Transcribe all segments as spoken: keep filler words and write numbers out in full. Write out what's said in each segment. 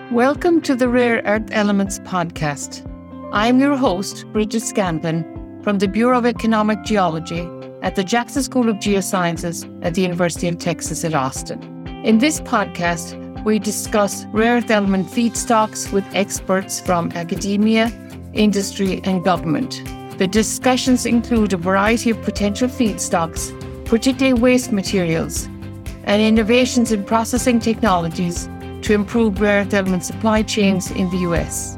Welcome to the Rare Earth Elements podcast. I'm your host, Bridget Scanlon, from the Bureau of Economic Geology at the Jackson School of Geosciences at the University of Texas at Austin. In this podcast, we discuss rare earth element feedstocks with experts from academia, industry, and government. The discussions include a variety of potential feedstocks, particularly waste materials, and innovations in processing technologies to improve rare earth element supply chains in the U S.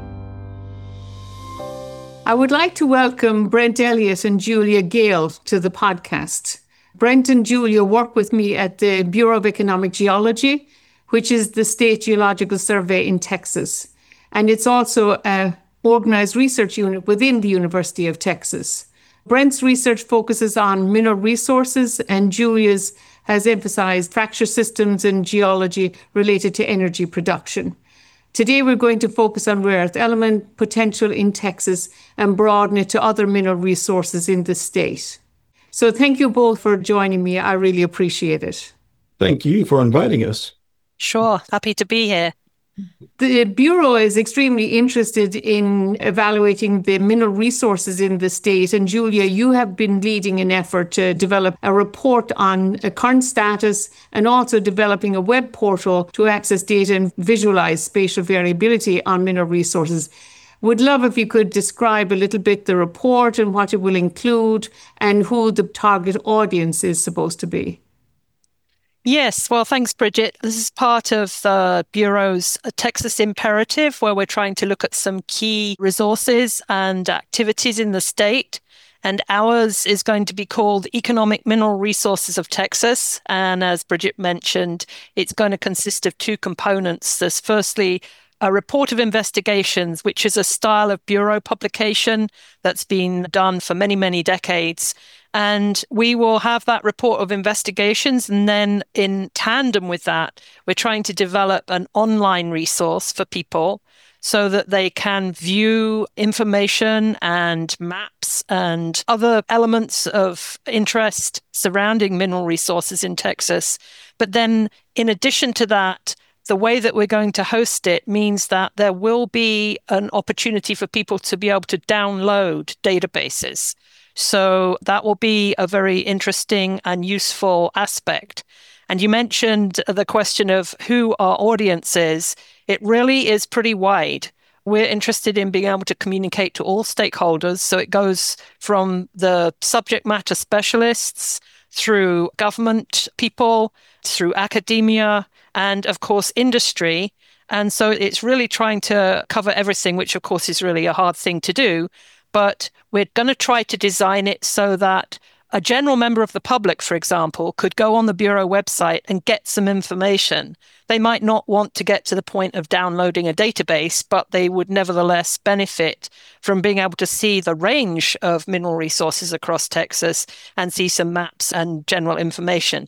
I would like to welcome Brent Elliott and Julia Gale to the podcast. Brent and Julia work with me at the Bureau of Economic Geology, which is the state geological survey in Texas. And it's also an organized research unit within the University of Texas. Brent's research focuses on mineral resources, and Julia's has emphasized fracture systems and geology related to energy production. Today, we're going to focus on rare earth element potential in Texas and broaden it to other mineral resources in the state. So thank you both for joining me. I really appreciate it. Thank you for inviting us. Sure. Happy to be here. The Bureau is extremely interested in evaluating the mineral resources in the state. And Julia, you have been leading an effort to develop a report on a current status and also developing a web portal to access data and visualize spatial variability on mineral resources. Would love if you could describe a little bit the report and what it will include and who the target audience is supposed to be. Yes, well, thanks, Bridget. This is part of the Bureau's Texas Imperative, where we're trying to look at some key resources and activities in the state. And ours is going to be called Economic Mineral Resources of Texas. And as Bridget mentioned, it's going to consist of two components. There's firstly a report of investigations, which is a style of Bureau publication that's been done for many, many decades. And we will have that report of investigations. And then in tandem with that, we're trying to develop an online resource for people so that they can view information and maps and other elements of interest surrounding mineral resources in Texas. But then in addition to that, the way that we're going to host it means that there will be an opportunity for people to be able to download databases. So that will be a very interesting and useful aspect. And you mentioned the question of who our audience is. It really is pretty wide. We're interested in being able to communicate to all stakeholders. So it goes from the subject matter specialists through government people, through academia, and of course, industry. And so it's really trying to cover everything, which of course is really a hard thing to do. But we're going to try to design it so that a general member of the public, for example, could go on the Bureau website and get some information. They might not want to get to the point of downloading a database, but they would nevertheless benefit from being able to see the range of mineral resources across Texas and see some maps and general information.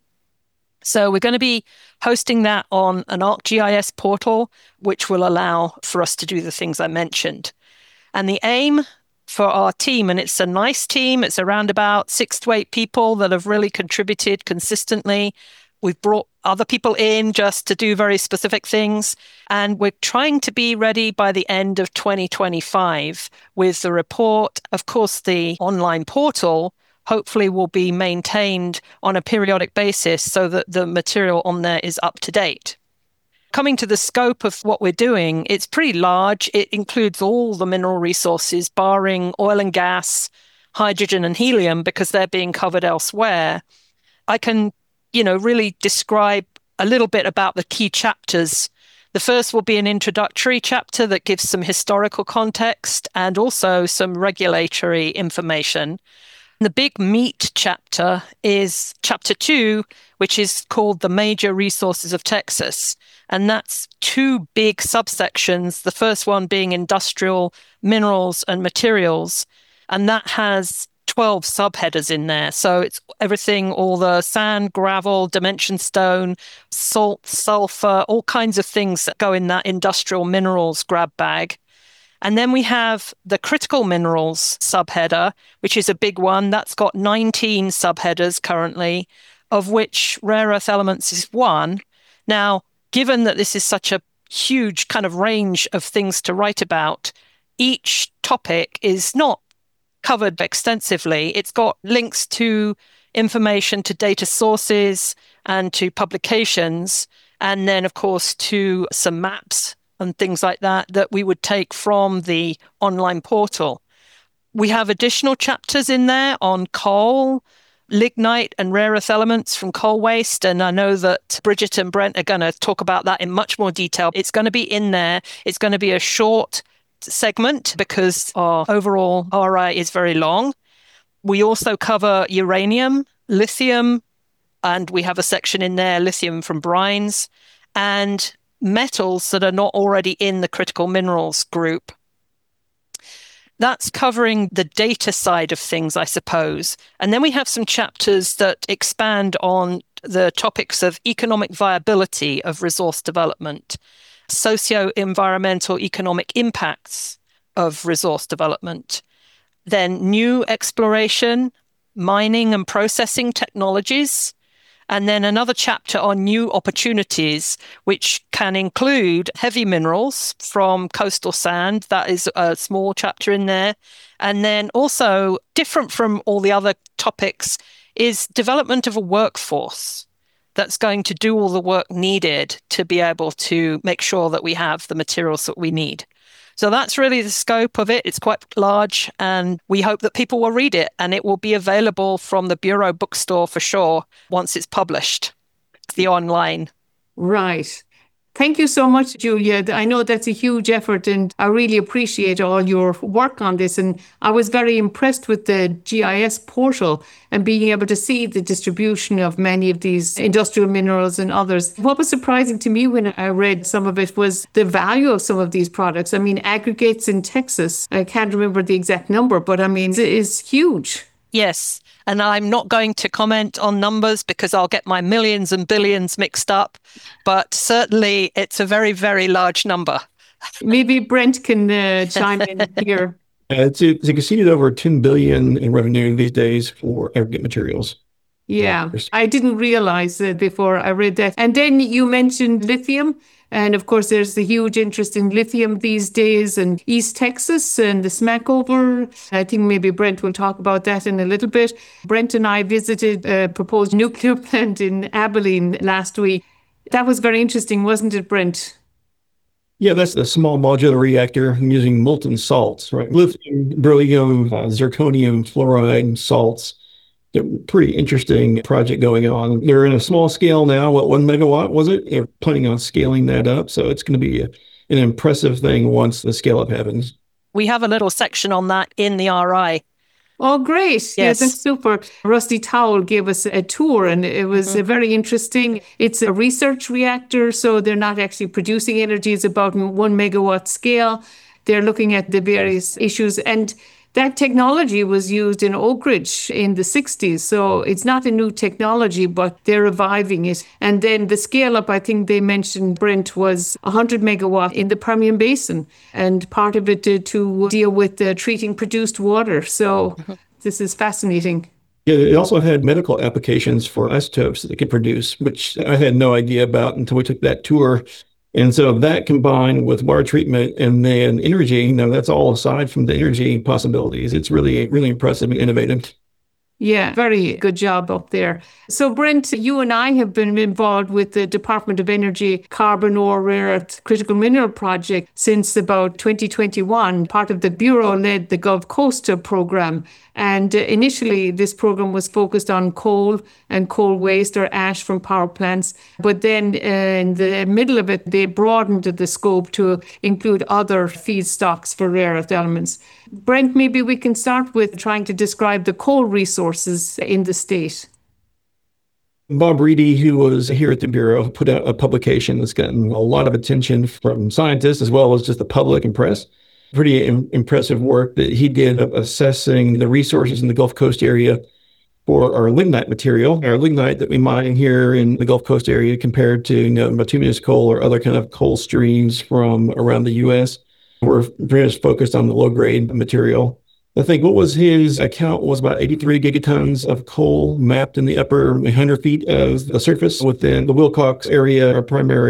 So we're going to be hosting that on an ArcGIS portal, which will allow for us to do the things I mentioned. And the aim for our team, and it's a nice team, it's around about six to eight people that have really contributed consistently. We've brought other people in just to do very specific things. And we're trying to be ready by the end of twenty twenty-five with the report. Of course, the online portal hopefully will be maintained on a periodic basis so that the material on there is up to date. Coming to the scope of what we're doing, it's pretty large. It includes all the mineral resources, barring oil and gas, hydrogen and helium, because they're being covered elsewhere. I can, you know, really describe a little bit about the key chapters. The first will be an introductory chapter that gives some historical context and also some regulatory information. The big meat chapter is chapter two, which is called The Major Resources of Texas. And that's two big subsections, the first one being industrial minerals and materials. And that has twelve subheaders in there. So it's everything, all the sand, gravel, dimension stone, salt, sulfur, all kinds of things that go in that industrial minerals grab bag. And then we have the critical minerals subheader, which is a big one. That's got nineteen subheaders currently, of which rare earth elements is one. Now, given that this is such a huge kind of range of things to write about. Each topic is not covered extensively. It's got links to information, to data sources and to publications, and then, of course, to some maps and things like that that we would take from the online portal. We have additional chapters in there on coal, lignite and rare earth elements from coal waste. And I know that Bridget and Brent are going to talk about that in much more detail. It's going to be in there. It's going to be a short segment because our overall R I is very long. We also cover uranium, lithium, and we have a section in there, lithium from brines, and metals that are not already in the critical minerals group. That's covering the data side of things, I suppose. And then we have some chapters that expand on the topics of economic viability of resource development, socio-environmental economic impacts of resource development, then new exploration, mining and processing technologies, and then another chapter on new opportunities, which can include heavy minerals from coastal sand. That is a small chapter in there. And then also, different from all the other topics, is development of a workforce that's going to do all the work needed to be able to make sure that we have the materials that we need. So that's really the scope of it. It's quite large, and we hope that people will read it, and it will be available from the Bureau bookstore for sure once it's published, the online. Right. Thank you so much, Julia. I know that's a huge effort, and I really appreciate all your work on this. And I was very impressed with the G I S portal and being able to see the distribution of many of these industrial minerals and others. What was surprising to me when I read some of it was the value of some of these products. I mean, aggregates in Texas, I can't remember the exact number, but I mean, it is huge. Yes. And I'm not going to comment on numbers because I'll get my millions and billions mixed up. But certainly it's a very, very large number. Maybe Brent can uh, chime in here. Uh, it's, it's exceeded over ten billion dollars in revenue these days for aggregate materials. Yeah, I didn't realize it before I read that. And then you mentioned lithium. And of course, there's the huge interest in lithium these days in East Texas and the Smackover. I think maybe Brent will talk about that in a little bit. Brent and I visited a proposed nuclear plant in Abilene last week. That was very interesting, wasn't it, Brent? Yeah, that's a small modular reactor using molten salts, right? Lithium, beryllium, uh, zirconium, fluoride salts. A pretty interesting project going on. They're in a small scale now. What, one megawatt was it? They're planning on scaling that up. So it's going to be a, an impressive thing once the scale up happens. We have a little section on that in the R I. Oh, great. Yes. Yeah, that's super. Rusty Towell gave us a tour, and it was mm-hmm. very interesting. It's a research reactor, so they're not actually producing energy. It's about one megawatt scale. They're looking at the various issues. And that technology was used in Oak Ridge in the sixties. So it's not a new technology, but they're reviving it. And then the scale up, I think they mentioned, Brent, was one hundred megawatt in the Permian Basin. And part of it to, to deal with uh, treating produced water. So this is fascinating. Yeah, it also had medical applications for isotopes that it could produce, which I had no idea about until we took that tour. And so that combined with water treatment and then energy, you know, that's all aside from the energy possibilities. It's really, really impressive and innovative. Yeah, very good job up there. So, Brent, you and I have been involved with the Department of Energy Carbon Ore Rare Earth Critical Mineral Project since about twenty twenty-one. Part of the Bureau led the Gulf Coast program. And uh, initially, this program was focused on coal and coal waste or ash from power plants. But then uh, in the middle of it, they broadened the scope to include other feedstocks for rare earth elements. Brent, maybe we can start with trying to describe the coal resources in the state. Bob Reedy, who was here at the Bureau, put out a publication that's gotten a lot of attention from scientists as well as just the public and press. Pretty im- impressive work that he did of assessing the resources in the Gulf Coast area for our lignite material, our lignite that we mine here in the Gulf Coast area compared to, you know, bituminous coal or other kind of coal streams from around the U S. We're very much focused on the low-grade material. I think what was his account was about eighty-three gigatons of coal mapped in the upper one hundred feet of the surface within the Wilcox area, our primary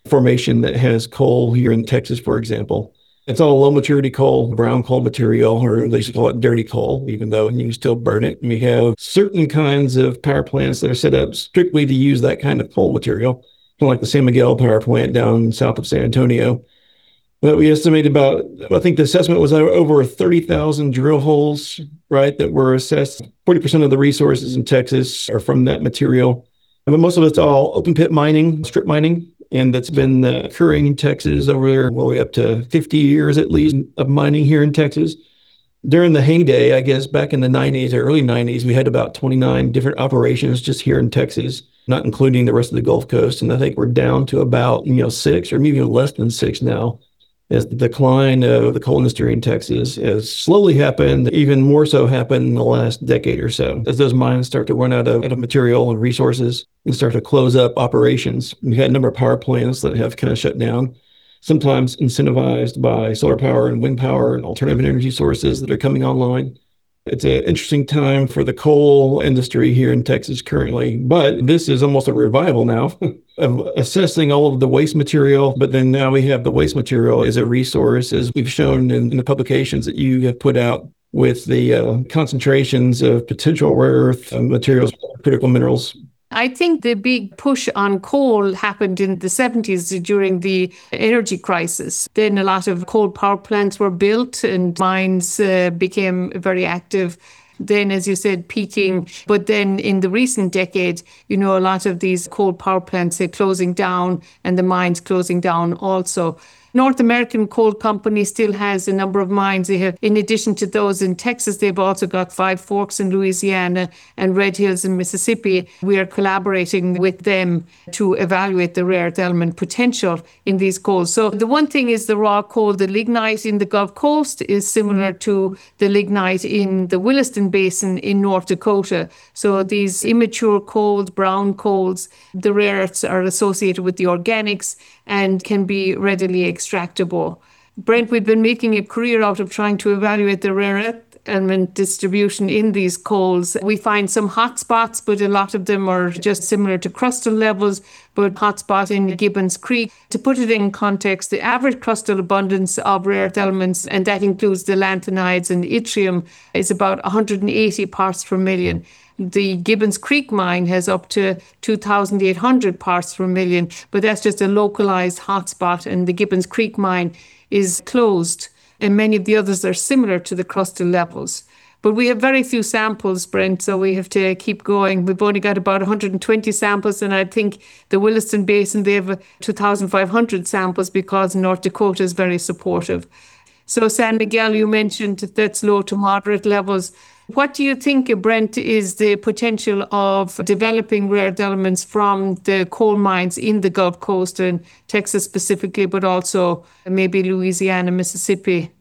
formation that has coal here in Texas, for example. It's all low maturity coal, brown coal material, or they used to call it dirty coal, even though you can still burn it. And we have certain kinds of power plants that are set up strictly to use that kind of coal material, like the San Miguel power plant down south of San Antonio. But we estimate about, I think the assessment was over thirty thousand drill holes, right, that were assessed. forty percent of the resources in Texas are from that material. But most of it's all open pit mining, strip mining. And that's been uh, occurring in Texas over, well, way up to fifty years at least of mining here in Texas. During the heyday, I guess, back in the nineties or early nineties, we had about twenty-nine different operations just here in Texas, not including the rest of the Gulf Coast. And I think we're down to about, you know, six or maybe even less than six now, as the decline of the coal industry in Texas has slowly happened, even more so happened in the last decade or so, as those mines start to run out of, out of material and resources and start to close up operations. We had a number of power plants that have kind of shut down, sometimes incentivized by solar power and wind power and alternative energy sources that are coming online. It's an interesting time for the coal industry here in Texas currently, but this is almost a revival now of assessing all of the waste material. But then now we have the waste material as a resource, as we've shown in, in the publications that you have put out with the uh, concentrations of potential rare earth uh, materials, critical minerals. I think the big push on coal happened in the seventies during the energy crisis. Then a lot of coal power plants were built and mines uh, became very active. Then, as you said, peaking. But then in the recent decade, you know, a lot of these coal power plants are closing down and the mines closing down also. North American Coal Company still has a number of mines. They have, in addition to those in Texas, they've also got Five Forks in Louisiana and Red Hills in Mississippi. We are collaborating with them to evaluate the rare earth element potential in these coals. So the one thing is the raw coal, the lignite in the Gulf Coast is similar to the lignite in the Williston Basin in North Dakota. So these immature coals, brown coals, the rare earths are associated with the organics and can be readily extractable. Brent, we've been making a career out of trying to evaluate the rare earth element distribution in these coals. We find some hotspots, but a lot of them are just similar to crustal levels, but hotspot in Gibbons Creek. To put it in context, the average crustal abundance of rare earth elements, and that includes the lanthanides and yttrium, is about one hundred eighty parts per million. The Gibbons Creek mine has up to two thousand eight hundred parts per million, but that's just a localized hotspot, and the Gibbons Creek mine is closed, and many of the others are similar to the crustal levels. But we have very few samples, Brent, so we have to keep going. We've only got about one hundred twenty samples, and I think the Williston Basin, they have two thousand five hundred samples because North Dakota is very supportive. So San Miguel, you mentioned that's low to moderate levels. What do you think, Brent, is the potential of developing rare earth elements from the coal mines in the Gulf Coast and Texas specifically, but also maybe Louisiana, Mississippi?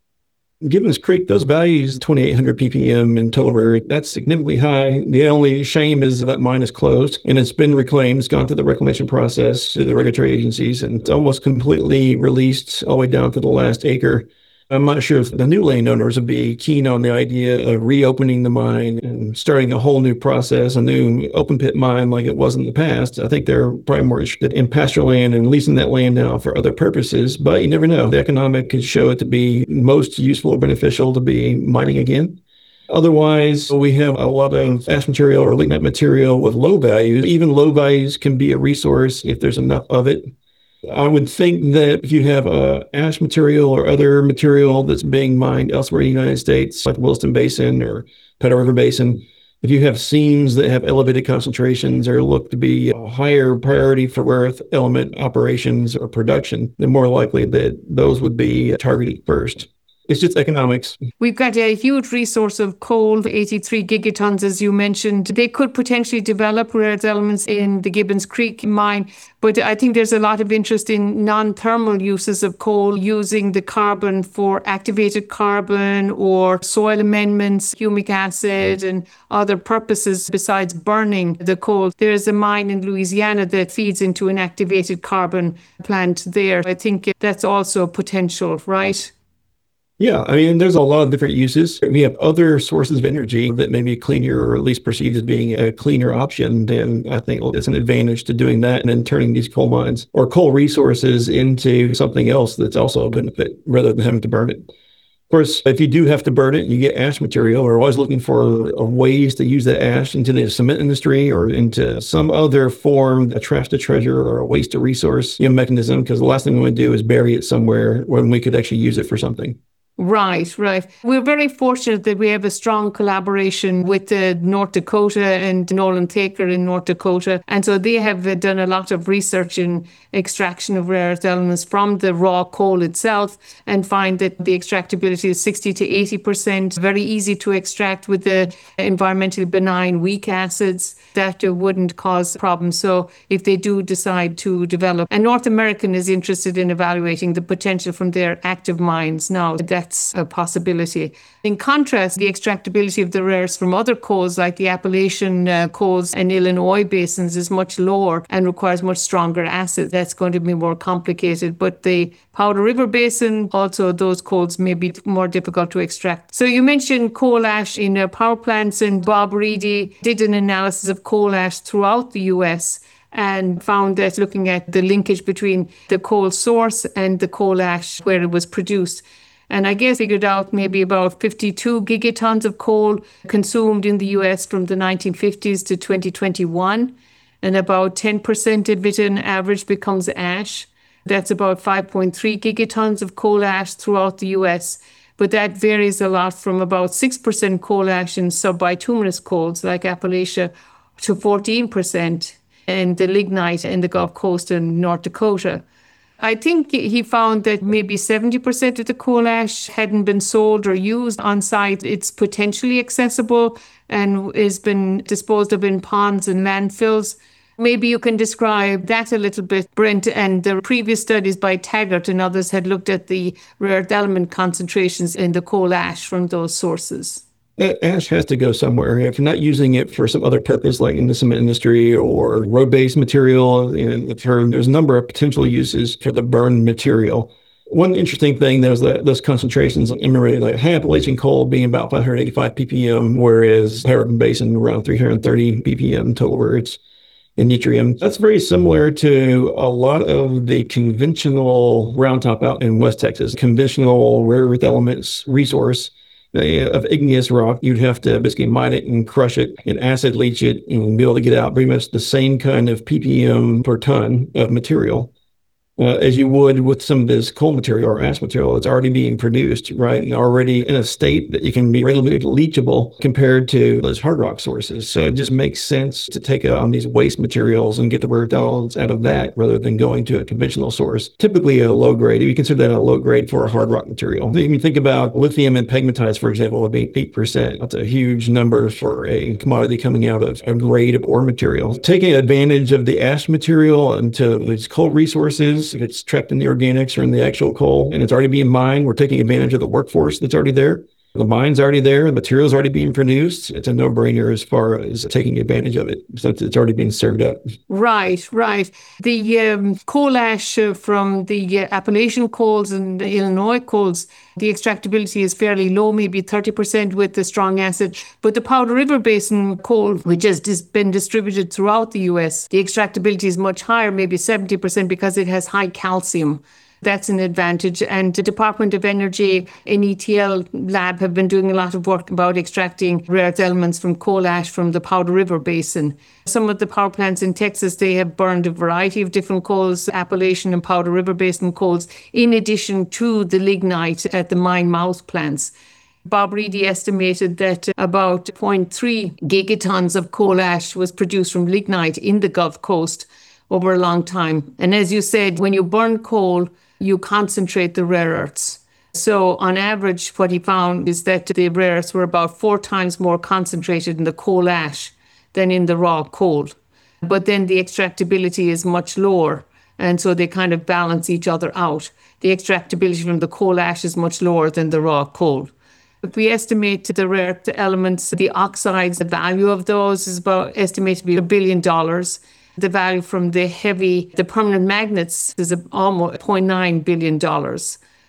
Gibbons Creek, those values, twenty-eight hundred p p m in total rare, that's significantly high. The only shame is that mine is closed and it's been reclaimed. It's gone through the reclamation process to the regulatory agencies and it's almost completely released all the way down to the last acre. I'm not sure if the new landowners would be keen on the idea of reopening the mine and starting a whole new process, a new open pit mine like it was in the past. I think they're probably more interested in pasture land and leasing that land out for other purposes, but you never know. The economic could show it to be most useful or beneficial to be mining again. Otherwise, we have a lot of ash material or lignite material with low values. Even low values can be a resource if there's enough of it. I would think that if you have uh, ash material or other material that's being mined elsewhere in the United States, like the Williston Basin or Powder River Basin, if you have seams that have elevated concentrations or look to be a higher priority for rare earth element operations or production, then more likely that those would be targeted first. It's just economics. We've got a huge resource of coal, eighty-three gigatons, as you mentioned. They could potentially develop rare earth elements in the Gibbons Creek mine, but I think there's a lot of interest in non-thermal uses of coal, using the carbon for activated carbon or soil amendments, humic acid, and other purposes besides burning the coal. There's a mine in Louisiana that feeds into an activated carbon plant there. I think that's also potential, right? Yeah, I mean, there's a lot of different uses. We have other sources of energy that may be cleaner or at least perceived as being a cleaner option. And I think it's an advantage to doing that and then turning these coal mines or coal resources into something else that's also a benefit rather than having to burn it. Of course, if you do have to burn it, you get ash material. We're always looking for ways to use that ash into the cement industry or into some other form, a trash to treasure or a waste to resource you know, mechanism, because the last thing we want to do is bury it somewhere when we could actually use it for something. Right, right. We're very fortunate that we have a strong collaboration with uh, North Dakota and Nolan Thaker in North Dakota. And so they have uh, done a lot of research in extraction of rare earth elements from the raw coal itself and find that the extractability is sixty to eighty percent, very easy to extract with the environmentally benign weak acids that uh, wouldn't cause problems. So if they do decide to develop, and North American is interested in evaluating the potential from their active mines now, that's a possibility. In contrast, the extractability of the rare earths from other coals like the Appalachian uh, coals and Illinois basins is much lower and requires much stronger acids. That's going to be more complicated. But the Powder River Basin, also those coals may be more difficult to extract. So you mentioned coal ash in uh, power plants, and Bob Reedy did an analysis of coal ash throughout the U S and found that looking at the linkage between the coal source and the coal ash where it was produced. And I guess figured out maybe about fifty-two gigatons of coal consumed in the U S from the nineteen fifties to twenty twenty-one. And about ten percent of it on average becomes ash. That's about five point three gigatons of coal ash throughout the U S. But that varies a lot from about six percent coal ash in subbituminous coals like Appalachia to fourteen percent in the lignite in the Gulf Coast and North Dakota. I think he found that maybe seventy percent of the coal ash hadn't been sold or used on site. It's potentially accessible and has been disposed of in ponds and landfills. Maybe you can describe that a little bit, Brent. And the previous studies by Taggart and others had looked at the rare earth element concentrations in the coal ash from those sources. That ash has to go somewhere. If you're not using it for some other purpose, like in the cement industry or road-based material, and there's a number of potential uses for the burned material. One interesting thing there is that those concentrations emanated like high Appalachian coal being about five hundred eighty-five ppm, whereas Powder River Basin around three hundred thirty ppm total words in yttrium. That's very similar to a lot of the conventional round top out in West Texas, conventional rare earth elements resource of igneous rock. You'd have to basically mine it and crush it and acid leach it and be able to get out pretty much the same kind of ppm per ton of material uh, as you would with some of this coal material or ash material that's already being produced, right? And already in a state that you can be readily leachable compared to those hard rock sources. So it just makes sense to take on these waste materials and get the rare elements out of that rather than going to a conventional source. Typically a low grade, if you consider that a low grade for a hard rock material. If you think about lithium and pegmatites, for example, would be eight percent. That's a huge number for a commodity coming out of a grade of ore material. Taking advantage of the ash material into these coal resources, if it's trapped in the organics or in the actual coal and it's already being mined, we're taking advantage of the workforce that's already there. The mine's already there, the material's already being produced. It's a no-brainer as far as taking advantage of it since it's already being served up. Right, right. The um, coal ash uh, from the uh, Appalachian coals and the Illinois coals, the extractability is fairly low, maybe thirty percent with the strong acid. But the Powder River Basin coal, which has dis- been distributed throughout the U S, the extractability is much higher, maybe seventy percent, because it has high calcium. That's an advantage. And the Department of Energy N E T L lab have been doing a lot of work about extracting rare earth elements from coal ash from the Powder River Basin. Some of the power plants in Texas, they have burned a variety of different coals, Appalachian and Powder River Basin coals, in addition to the lignite at the mine mouth plants. Bob Reedy estimated that about zero point three gigatons of coal ash was produced from lignite in the Gulf Coast over a long time. And as you said, when you burn coal, you concentrate the rare earths. So on average, what he found is that the rare earths were about four times more concentrated in the coal ash than in the raw coal. But then the extractability is much lower. And so they kind of balance each other out. The extractability from the coal ash is much lower than the raw coal. If we estimate the rare earth elements, the oxides, the value of those is about estimated to be a billion dollars. The value from the heavy, the permanent magnets is almost zero point nine billion dollars.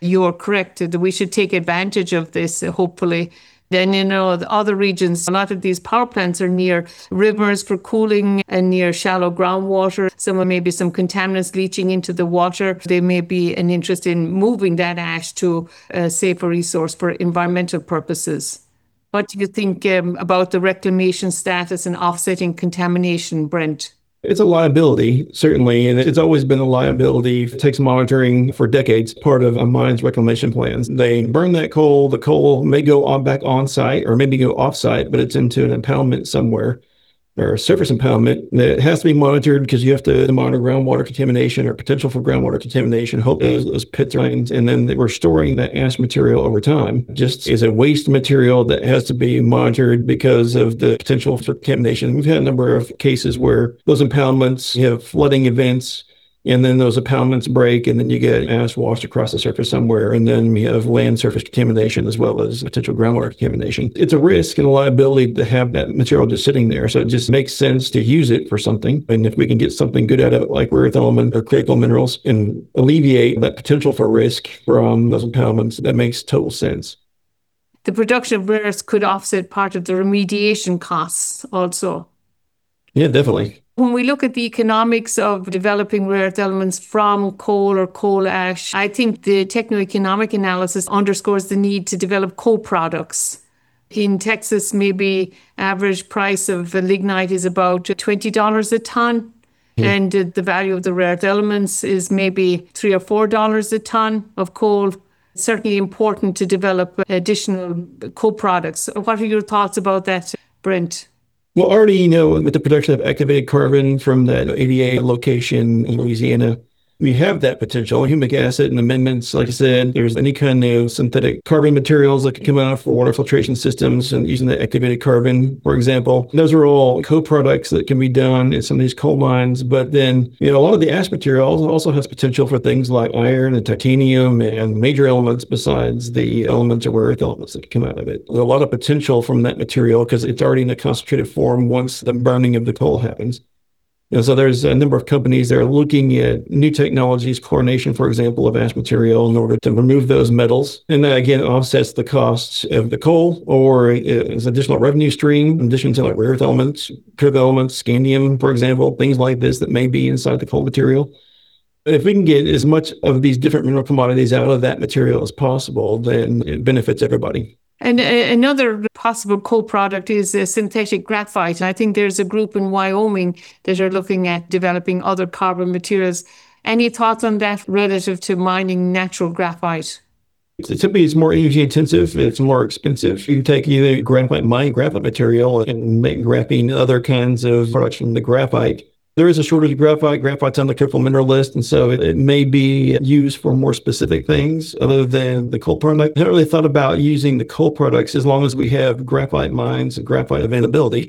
you're correct that we should take advantage of this, uh, hopefully. Then, you know, the other regions, a lot of these power plants are near rivers for cooling and near shallow groundwater. Some maybe some contaminants leaching into the water. There may be an interest in moving that ash to a safer resource for environmental purposes. What do you think um, about the reclamation status and offsetting contamination, Brent? It's a liability, certainly, and it's always been a liability. It takes monitoring for decades, part of a mine's reclamation plans. They burn that coal. The coal may go on back on site or maybe go off site, but it's into an impoundment somewhere or a surface impoundment that has to be monitored because you have to monitor groundwater contamination or potential for groundwater contamination, hope those, those pits are in, and then we're storing that ash material over time. Just as a waste material that has to be monitored because of the potential for contamination. We've had a number of cases where those impoundments, you have flooding events, and then those impoundments break, and then you get ash washed across the surface somewhere, and then we have land surface contamination as well as potential groundwater contamination. It's a risk and a liability to have that material just sitting there, so it just makes sense to use it for something. And if we can get something good out of it, like rare earth element or critical minerals, and alleviate that potential for risk from those impoundments, that makes total sense. The production of rare earths could offset part of the remediation costs also. Yeah, definitely. When we look at the economics of developing rare earth elements from coal or coal ash, I think the techno-economic analysis underscores the need to develop co-products. In Texas, maybe average price of lignite is about twenty dollars a ton, yeah. and the value of the rare earth elements is maybe three or four dollars a ton of coal. It's certainly important to develop additional co-products. What are your thoughts about that, Brent? Well, already, you know, with the production of activated carbon from that A D A location in Louisiana, we have that potential. Humic acid and amendments, like I said, there's any kind of synthetic carbon materials that can come out for water filtration systems and using the activated carbon, for example. Those are all co-products that can be done in some of these coal mines. But then, you know, a lot of the ash material also has potential for things like iron and titanium and major elements besides the elements or rare earth elements that come out of it. There's a lot of potential from that material because it's already in a concentrated form once the burning of the coal happens. You know, so there's a number of companies that are looking at new technologies, chlorination, for example, of ash material in order to remove those metals. And that, again, offsets the costs of the coal or is an additional revenue stream, in addition to like rare earth elements, critical elements, scandium, for example, things like this that may be inside the coal material. But if we can get as much of these different mineral commodities out of that material as possible, then it benefits everybody. And another possible co-product is uh, synthetic graphite. And I think there's a group in Wyoming that are looking at developing other carbon materials. Any thoughts on that relative to mining natural graphite? Typically, it's more energy intensive. It's more expensive. You can take either graphite, mine graphite material and make graphene other kinds of products from the graphite. There is a shortage of graphite. Graphite's on the critical mineral list, and so it, it may be used for more specific things other than the coal product. I haven't really thought about using the coal products as long as we have graphite mines and graphite availability.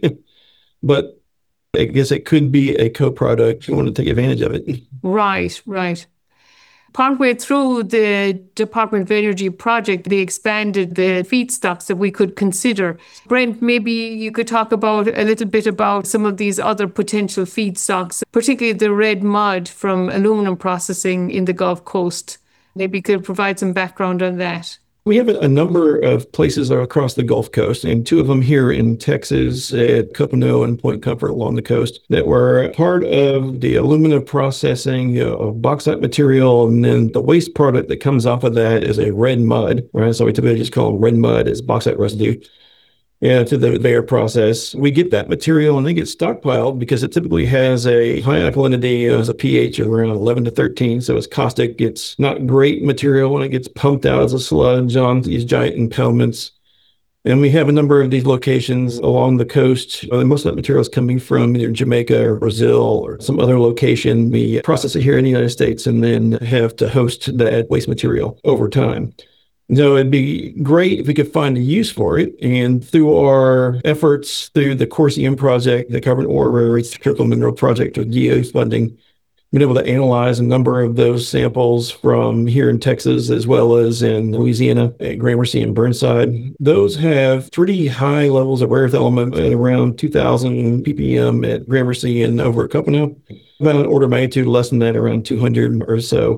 But I guess it could be a co-product if you want to take advantage of it. Right, right. Partway through the Department of Energy project, they expanded the feedstocks that we could consider. Brent, maybe you could talk about a little bit about some of these other potential feedstocks, particularly the red mud from aluminum processing in the Gulf Coast. Maybe you could provide some background on that. We have a number of places across the Gulf Coast, and two of them here in Texas at Copano and Point Comfort along the coast that were part of the aluminum processing of bauxite material. And then the waste product that comes off of that is a red mud, right? So we typically just call red mud as bauxite residue. Yeah, to the conveyor process. We get that material and they get stockpiled because it typically has a high alkalinity, it has a pH of around eleven to thirteen. So it's caustic. It's not great material when it gets pumped out as a sludge on these giant impoundments. And we have a number of these locations along the coast. Most of that material is coming from either Jamaica or Brazil or some other location. We process it here in the United States and then have to host that waste material over time. So it'd be great if we could find a use for it. And through our efforts through the CORSIUM project, the Carbon Ore Rare Earths Critical Mineral Project with G E O funding, been able to analyze a number of those samples from here in Texas as well as in Louisiana at Gramercy and Burnside. Those have pretty high levels of rare earth element at around two thousand p p m at Gramercy and over at Copano. About an order of magnitude less than that, around two hundred or so.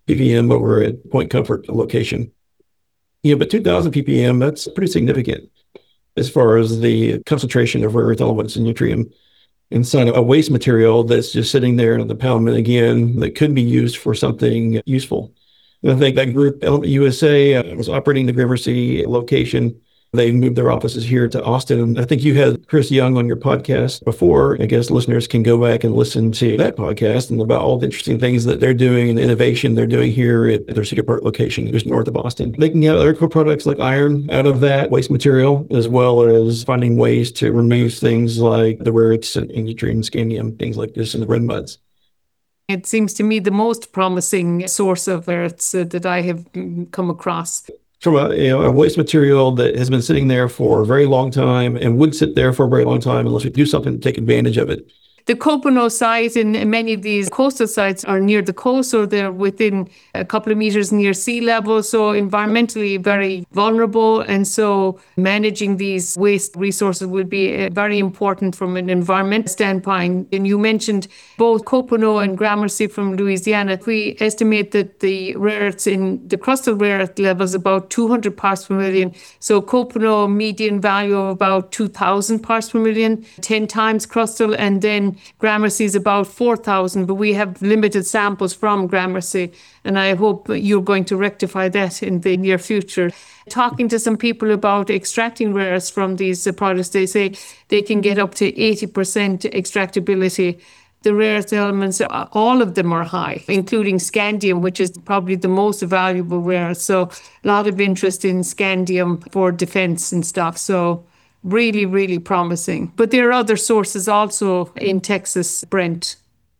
ppm over at Point Comfort location. You know, but two thousand ppm, that's pretty significant as far as the concentration of rare earth elements in yttrium inside a waste material that's just sitting there in the pound again that could be used for something useful. And I think that group, Element U S A, uh, was operating the Gramercy location. They moved their offices here to Austin. I think you had Chris Young on your podcast before. I guess listeners can go back and listen to that podcast and about all the interesting things that they're doing and the innovation they're doing here at their Cedar Park location, just north of Austin. Making other co-products like iron out of that waste material, as well as finding ways to remove things like the rare earths and yttrium, scandium, things like this in the red muds. It seems to me the most promising source of earths uh, that I have come across. From a, you know, a waste material that has been sitting there for a very long time and would sit there for a very long time unless we do something to take advantage of it. The Copano site and many of these coastal sites are near the coast, or they're within a couple of meters near sea level, so environmentally very vulnerable. And so managing these waste resources will be very important from an environmental standpoint. And you mentioned both Copano and Gramercy from Louisiana. We estimate that the rare earths in the crustal rare earth levels about two hundred parts per million. So Copano median value of about two thousand parts per million, ten times crustal, and then Gramercy is about four thousand, but we have limited samples from Gramercy, and I hope you're going to rectify that in the near future. Talking to some people about extracting rare earths from these products, they say they can get up to eighty percent extractability. The rare earth elements, all of them are high, including scandium, which is probably the most valuable rare earth. So a lot of interest in scandium for defense and stuff. So really, really promising. But there are other sources also in Texas, Brent.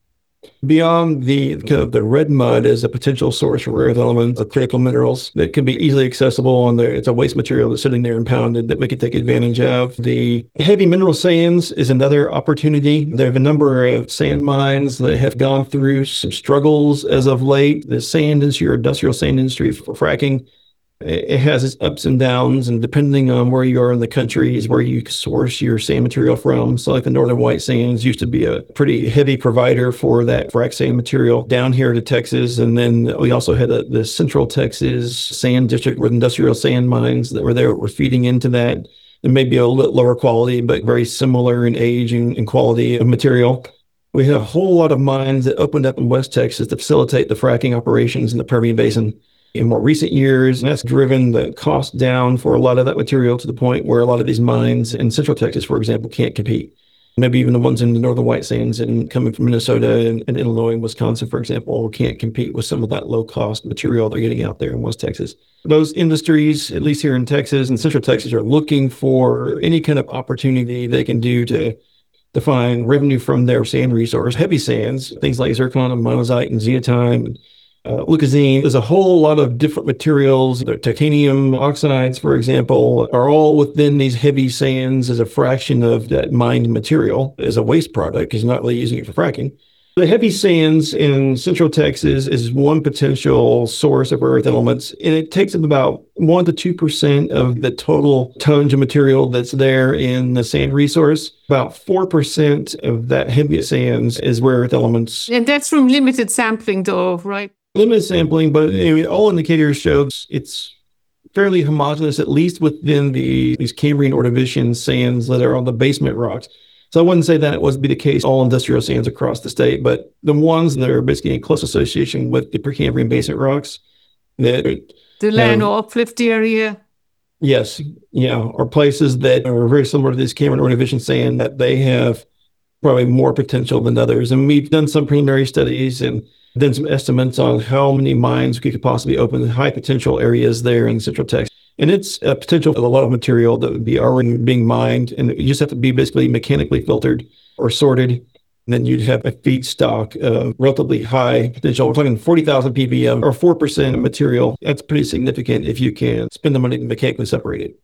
Beyond the kind of the red mud as a potential source for rare earth elements, of critical minerals that can be easily accessible, and it's a waste material that's sitting there impounded that we can take advantage of. The heavy mineral sands is another opportunity. There have a number of sand mines that have gone through some struggles as of late. The sand industry or industrial sand industry for fracking, it has its ups and downs, and depending on where you are in the country is where you source your sand material from. So like the Northern White Sands used to be a pretty heavy provider for that frac sand material down here to Texas. And then we also had a, the Central Texas Sand District with industrial sand mines that were there, were feeding into that. It may be a little lower quality, but very similar in age and, and quality of material. We had a whole lot of mines that opened up in West Texas to facilitate the fracking operations in the Permian Basin in more recent years, and that's driven the cost down for a lot of that material to the point where a lot of these mines in Central Texas, for example, can't compete. Maybe even the ones in the Northern White Sands and coming from Minnesota and, and Illinois and Wisconsin, for example, can't compete with some of that low-cost material they're getting out there in West Texas. Those industries, at least here in Texas and Central Texas, are looking for any kind of opportunity they can do to to find revenue from their sand resource, heavy sands, things like zircon and monazite and zeotime, Uh, leucazine. There's a whole lot of different materials. The titanium oxides, for example, are all within these heavy sands as a fraction of that mined material as a waste product, because not really using it for fracking. The heavy sands in Central Texas is one potential source of earth elements, and it takes up about one to two percent of the total tonnage of material that's there in the sand resource. About four percent of that heavy sands is rare earth elements. And that's from limited sampling, though, right? Limited sampling, but anyway, all indicators show it's fairly homogeneous, at least within the these Cambrian Ordovician sands that are on the basement rocks. So I wouldn't say that it would be the case all industrial sands across the state, but the ones that are basically in close association with the Precambrian basement rocks, that the Llano uplift area. Yes, yeah, or places that are very similar to this Cambrian Ordovician sand, that they have probably more potential than others. And we've done some preliminary studies and then some estimates on how many mines we could possibly open in high potential areas there in Central Texas. And it's a potential of a lot of material that would be already being mined, and you just have to be basically mechanically filtered or sorted. And then you'd have a feedstock of relatively high potential. We're talking forty thousand ppm or four percent of material. That's pretty significant if you can spend the money to mechanically separate it.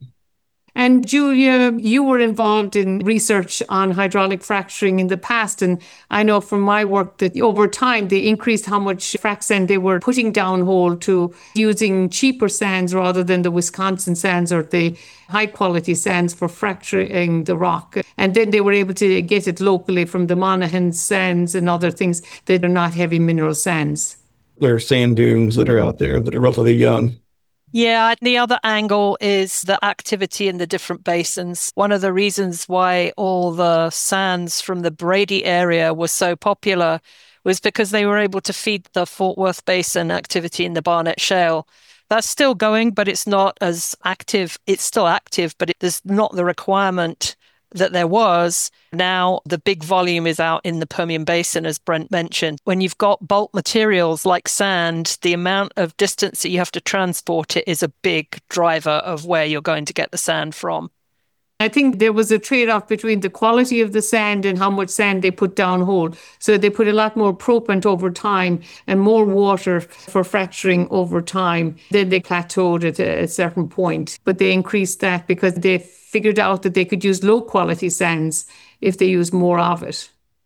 And Julia, you were involved in research on hydraulic fracturing in the past. And I know from my work that over time, they increased how much frac sand they were putting down hole to using cheaper sands rather than the Wisconsin sands or the high quality sands for fracturing the rock. And then they were able to get it locally from the Monaghan sands and other things that are not heavy mineral sands. There are sand dunes that are out there that are relatively young. Yeah, the other angle is the activity in the different basins. One of the reasons why all the sands from the Brady area were so popular was because they were able to feed the Fort Worth Basin activity in the Barnett Shale. That's still going, but it's not as active. It's still active, but it, there's not the requirement that there was. Now the big volume is out in the Permian Basin, as Brent mentioned. When you've got bulk materials like sand, the amount of distance that you have to transport it is a big driver of where you're going to get the sand from. I think there was a trade-off between the quality of the sand and how much sand they put down hole. So they put a lot more propant over time and more water for fracturing over time. Then they plateaued at a certain point. But they increased that because they figured out that they could use low-quality sands if they used more of it.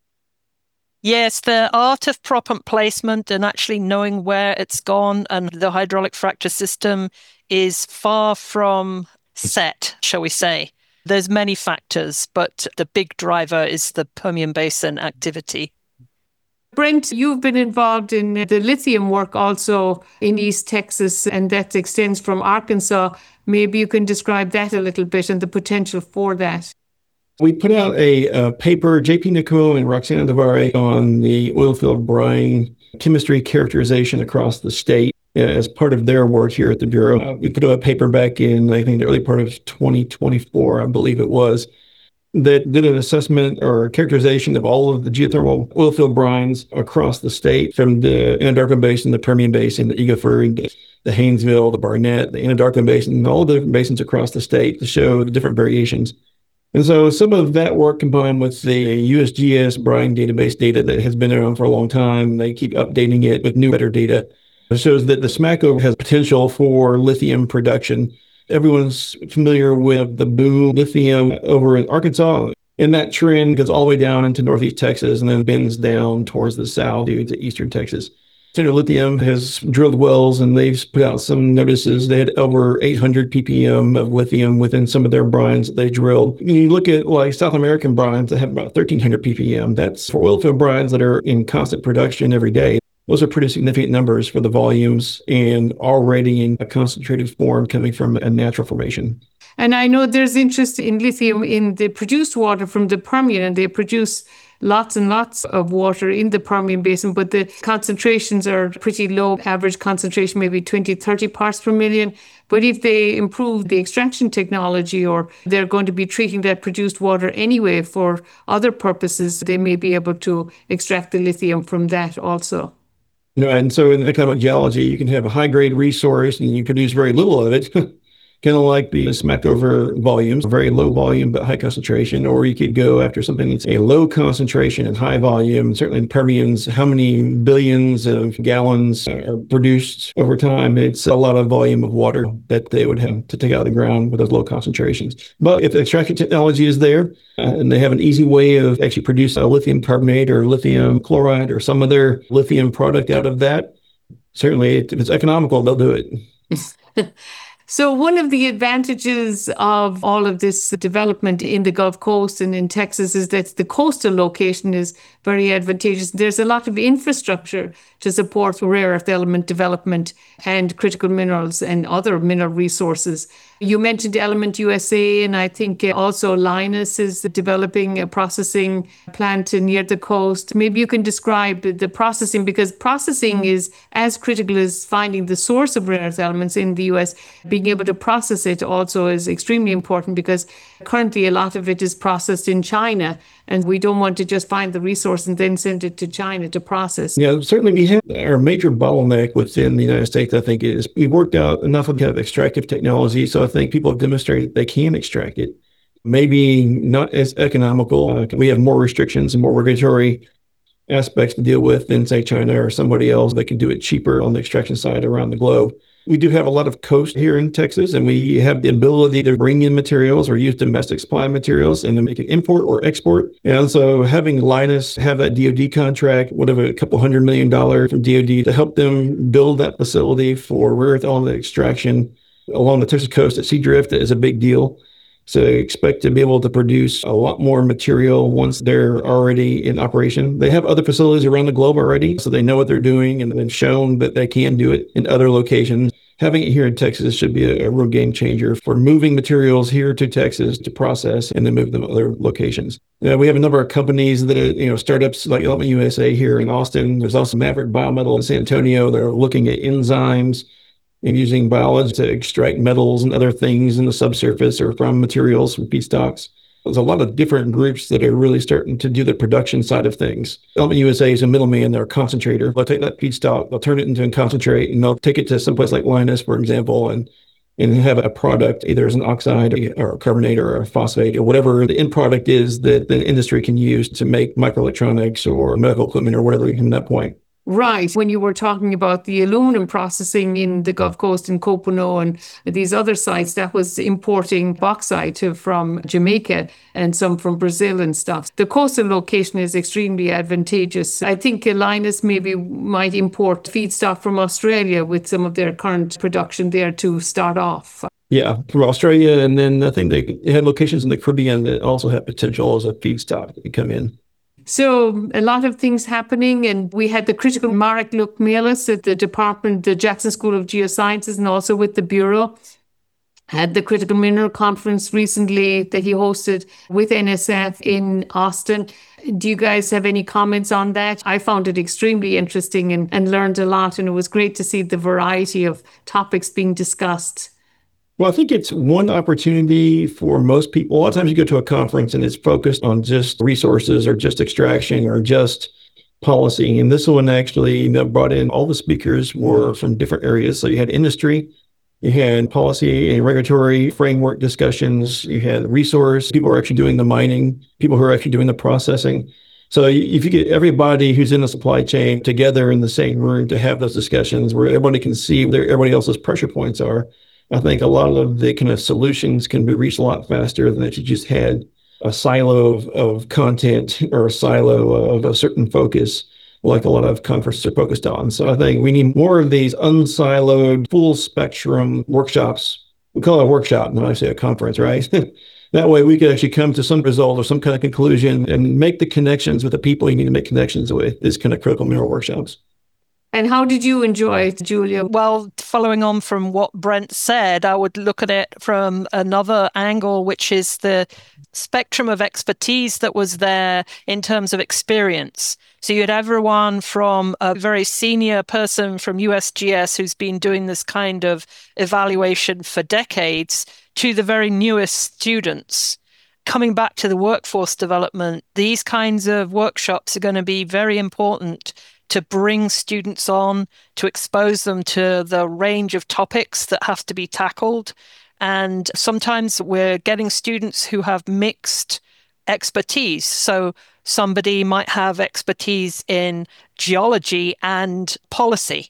Yes, the art of propant placement and actually knowing where it's gone and the hydraulic fracture system is far from set, shall we say. There's many factors, but the big driver is the Permian Basin activity. Brent, you've been involved in the lithium work also in East Texas, and that extends from Arkansas. Maybe you can describe that a little bit and the potential for that. We put out a, a paper, J P Nicole and Roxana Davare, on the oilfield brine chemistry characterization across the state. As part of their work here at the Bureau, uh, we put out a paper back in, I think, the early part of twenty twenty-four, I believe it was, that did an assessment or characterization of all of the geothermal oilfield brines across the state, from the Anadarko Basin, the Permian Basin, the Eagle Ford, the Haynesville, the Barnett, the Anadarko Basin, all the different basins across the state to show the different variations. And so some of that work combined with the U S G S brine database data that has been around for a long time, they keep updating it with new, better data. It shows that the Smackover has potential for lithium production. Everyone's familiar with the Boone lithium over in Arkansas, and that trend goes all the way down into northeast Texas and then bends down towards the south to eastern Texas. Standard Lithium has drilled wells, and they've put out some notices. They had over eight hundred p p m of lithium within some of their brines that they drilled. You look at like South American brines that have about thirteen hundred p p m. That's for oilfield brines that are in constant production every day. Those are pretty significant numbers for the volumes and already in a concentrated form coming from a natural formation. And I know there's interest in lithium in the produced water from the Permian, and they produce lots and lots of water in the Permian Basin, but the concentrations are pretty low. Average concentration maybe twenty, thirty parts per million. But if they improve the extraction technology, or they're going to be treating that produced water anyway for other purposes, they may be able to extract the lithium from that also. You know, and so in economic geology, you can have a high-grade resource and you can use very little of it, kind of like the Smackover volumes, very low volume but high concentration. Or you could go after something that's a low concentration and high volume. Certainly in Permians, how many billions of gallons are produced over time? It's a lot of volume of water that they would have to take out of the ground with those low concentrations. But if the extraction technology is there, Uh, and they have an easy way of actually producing a lithium carbonate or lithium chloride or some other lithium product out of that, certainly if it's economical, they'll do it. So one of the advantages of all of this development in the Gulf Coast and in Texas is that the coastal location is very advantageous. There's a lot of infrastructure to support rare earth element development and critical minerals and other mineral resources. You mentioned Element U S A, and I think also Lynas is developing a processing plant near the coast. Maybe you can describe the processing, because processing is as critical as finding the source of rare earth elements in the U S. Being able to process it also is extremely important, because currently a lot of it is processed in China, and we don't want to just find the resource and then send it to China to process. Yeah, certainly we have our major bottleneck within the United States, I think, is we've worked out enough of kind of extractive technology. So I think people have demonstrated they can extract it. Maybe not as economical. Uh, we have more restrictions and more regulatory aspects to deal with than, say, China or somebody else that can do it cheaper on the extraction side around the globe. We do have a lot of coast here in Texas, and we have the ability to bring in materials or use domestic supply materials and to make it import or export. And so having Lynas have that D O D contract, whatever, a couple hundred million dollars from D O D to help them build that facility for rare earth element extraction along the Texas coast at Seadrift is a big deal. So they expect to be able to produce a lot more material once they're already in operation. They have other facilities around the globe already, so they know what they're doing and then shown that they can do it in other locations. Having it here in Texas should be a, a real game changer for moving materials here to Texas to process and then move them to other locations. Uh, we have a number of companies that are, you know, startups like Element U S A here in Austin. There's also Maverick Biometal in San Antonio. They're looking at enzymes and using biology to extract metals and other things in the subsurface or from materials from feedstocks. There's a lot of different groups that are really starting to do the production side of things. Element U S A is a middleman. They're a concentrator. They'll take that feedstock, they'll turn it into a concentrate, and they'll take it to someplace like Lynas, for example, and and have a product either as an oxide or a carbonate or a phosphate or whatever the end product is that the industry can use to make microelectronics or medical equipment or whatever from that point. Right. When you were talking about the aluminum processing in the Gulf Coast in Copano and these other sites, that was importing bauxite from Jamaica and some from Brazil and stuff. The coastal location is extremely advantageous. I think Lynas maybe might import feedstock from Australia with some of their current production there to start off. Yeah, from Australia. And then I think they had locations in the Caribbean that also have potential as a feedstock that could come in. So a lot of things happening, and we had the critical Marek Lukmelis at the department, the Jackson School of Geosciences, and also with the Bureau. Had the Critical Mineral Conference recently that he hosted with N S F in Austin. Do you guys have any comments on that? I found it extremely interesting and, and learned a lot, and it was great to see the variety of topics being discussed. Well, I think it's one opportunity for most people. A lot of times you go to a conference and it's focused on just resources or just extraction or just policy. And this one actually, you know, brought in all the speakers were from different areas. So you had industry, you had policy and regulatory framework discussions, you had resource, people who are actually doing the mining, people who are actually doing the processing. So if you get everybody who's in the supply chain together in the same room to have those discussions where everybody can see where everybody else's pressure points are, I think a lot of the kind of solutions can be reached a lot faster than if you just had a silo of, of content or a silo of a certain focus, like a lot of conferences are focused on. So I think we need more of these unsiloed, full spectrum workshops. We call it a workshop when I say a conference, right? That way we could actually come to some result or some kind of conclusion and make the connections with the people you need to make connections with, these kind of critical mineral workshops. And how did you enjoy it, Julia? Well, following on from what Brent said, I would look at it from another angle, which is the spectrum of expertise that was there in terms of experience. So you had everyone from a very senior person from U S G S who's been doing this kind of evaluation for decades to the very newest students. Coming back to the workforce development, these kinds of workshops are going to be very important to bring students on, to expose them to the range of topics that have to be tackled. And sometimes we're getting students who have mixed expertise. So somebody might have expertise in geology and policy.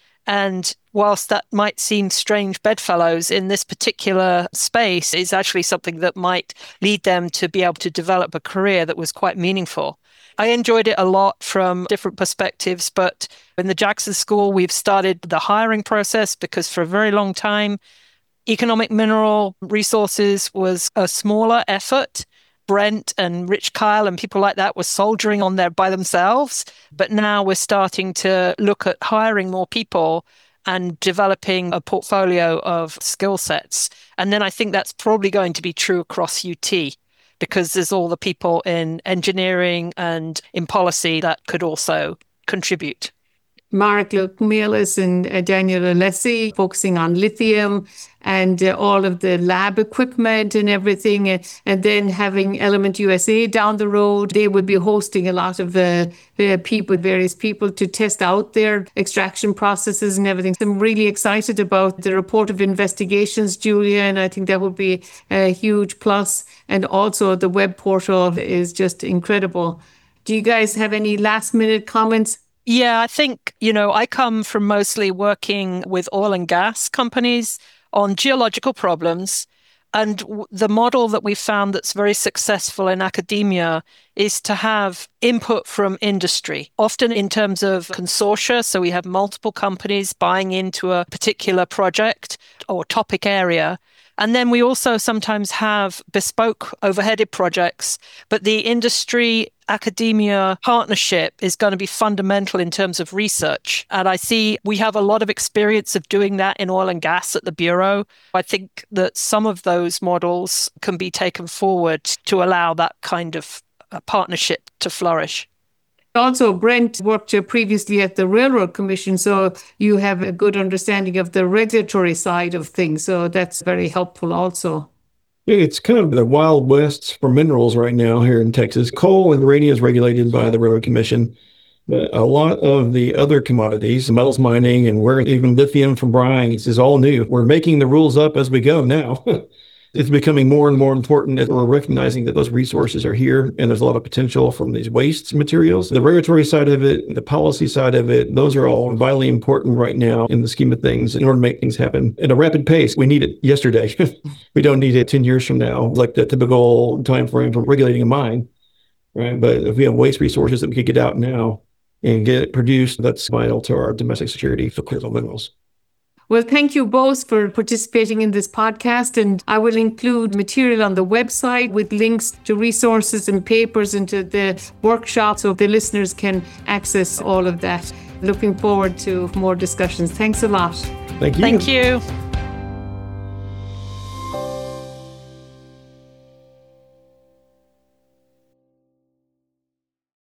And whilst that might seem strange bedfellows, in this particular space is actually something that might lead them to be able to develop a career that was quite meaningful. I enjoyed it a lot from different perspectives, but in the Jackson School, we've started the hiring process because for a very long time, economic mineral resources was a smaller effort. Brent and Rich Kyle and people like that were soldiering on there by themselves. But now we're starting to look at hiring more people and developing a portfolio of skill sets. And then I think that's probably going to be true across U T, because there's all the people in engineering and in policy that could also contribute. Marek Lukmelis and uh, Daniel Alessi focusing on lithium and uh, all of the lab equipment and everything. And, and then having Element U S A down the road, they would be hosting a lot of uh, uh, people, various people to test out their extraction processes and everything. So I'm really excited about the report of investigations, Julia, and I think that would be a huge plus. And also the web portal is just incredible. Do you guys have any last minute comments? Yeah, I think, you know, I come from mostly working with oil and gas companies on geological problems. And w- the model that we found that's very successful in academia is to have input from industry, often in terms of consortia. So we have multiple companies buying into a particular project or topic area. And then we also sometimes have bespoke overheaded projects, but the industry academia partnership is going to be fundamental in terms of research. And I see we have a lot of experience of doing that in oil and gas at the Bureau. I think that some of those models can be taken forward to allow that kind of partnership to flourish. Also, Brent worked previously at the Railroad Commission, so you have a good understanding of the regulatory side of things. So that's very helpful also. It's kind of the Wild West for minerals right now here in Texas. Coal and uranium is regulated by the Railroad Commission, but a lot of the other commodities, metals mining and where even lithium from brines is all new. We're making the rules up as we go now. It's becoming more and more important that we're recognizing that those resources are here and there's a lot of potential from these waste materials. The regulatory side of it, the policy side of it, those are all vitally important right now in the scheme of things in order to make things happen at a rapid pace. We need it yesterday. We don't need it ten years from now, like the typical time frame for regulating a mine, right? But if we have waste resources that we could get out now and get it produced, that's vital to our domestic security for critical minerals. Well, thank you both for participating in this podcast, and I will include material on the website with links to resources and papers and to the workshop so the listeners can access all of that. Looking forward to more discussions. Thanks a lot. Thank you. Thank you.